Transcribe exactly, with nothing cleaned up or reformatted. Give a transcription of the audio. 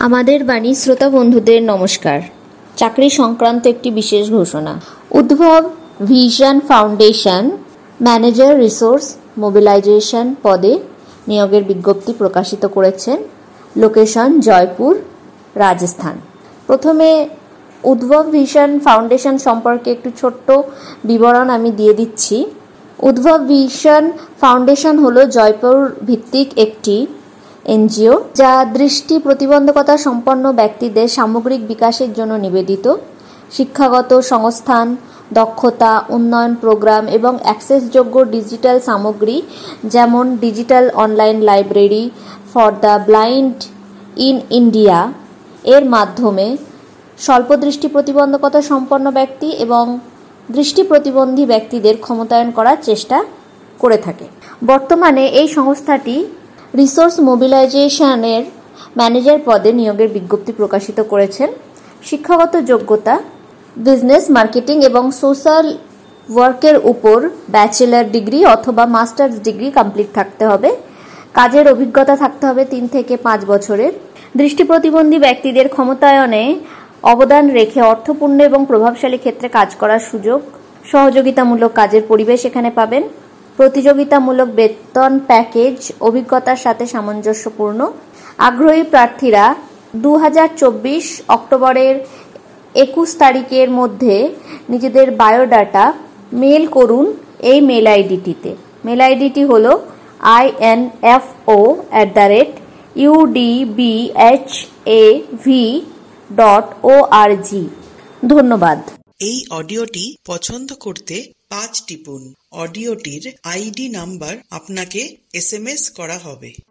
আমাদের বাণী শ্রোতা বন্ধুদের নমস্কার। চাকরি সংক্রান্ত একটি বিশেষ ঘোষণা। Udbhav vision foundation manager resource mobilization পদে নিয়োগের বিজ্ঞপ্তি প্রকাশিত করেছেন। লোকেশন জয়পুর, রাজস্থান। প্রথমে উদ্ভব ভিশন ফাউন্ডেশন সম্পর্কে একটু ছোট্ট বিবরণ আমি দিয়ে দিচ্ছি। উদ্ভব ভিশন ফাউন্ডেশন হলো জয়পুর ভিত্তিক একটি এনজিও, যা দৃষ্টি প্রতিবন্ধকতা সম্পন্ন ব্যক্তিদের সামগ্রিক বিকাশের জন্য নিবেদিত। শিক্ষাগত সংস্থান, দক্ষতা উন্নয়ন প্রোগ্রাম এবং অ্যাক্সেসযোগ্য ডিজিটাল সামগ্রী যেমন digital online library for the blind in India এর মাধ্যমে স্বল্প দৃষ্টি প্রতিবন্ধকতা সম্পন্ন ব্যক্তি এবং দৃষ্টি প্রতিবন্ধী ব্যক্তিদের ক্ষমতায়ন করার চেষ্টা করে থাকে। বর্তমানে এই সংস্থাটি রিসোর্স মোবিলাইজেশনের ম্যানেজার পদে নিয়োগের বিজ্ঞপ্তি প্রকাশিত করেছেন। শিক্ষাগত যোগ্যতা বিজনেস, মার্কেটিং এবং সোশ্যাল ওয়ার্কের উপর ব্যাচেলর ডিগ্রি অথবা মাস্টার্স ডিগ্রি কমপ্লিট থাকতে হবে। কাজের অভিজ্ঞতা থাকতে হবে তিন থেকে পাঁচ বছরের। দৃষ্টি প্রতিবন্ধী ব্যক্তিদের ক্ষমতায়নে অবদান রেখে অর্থপূর্ণ এবং প্রভাবশালী ক্ষেত্রে কাজ করার সুযোগ, সহযোগিতামূলক কাজের পরিবেশ এখানে পাবেন। প্রতিযোগিতামূলক বেতন প্যাকেজ অভিজ্ঞতার সাথে সামঞ্জস্যপূর্ণ। আগ্রহী প্রার্থীরা দু হাজার চব্বিশ অক্টোবরের একুশ তারিখের মধ্যে নিজেদের বায়োডাটা মেল করুন এই মেল আইডিটিতে। মেল আইডিটি হল I N F O at the rate U D B H A V dot O R G. ধন্যবাদ। এই অডিওটি পছন্দ করতে পাঁচ টিপুন। অডিওটির আইডি নাম্বার আপনাকে এস এম এস করা হবে।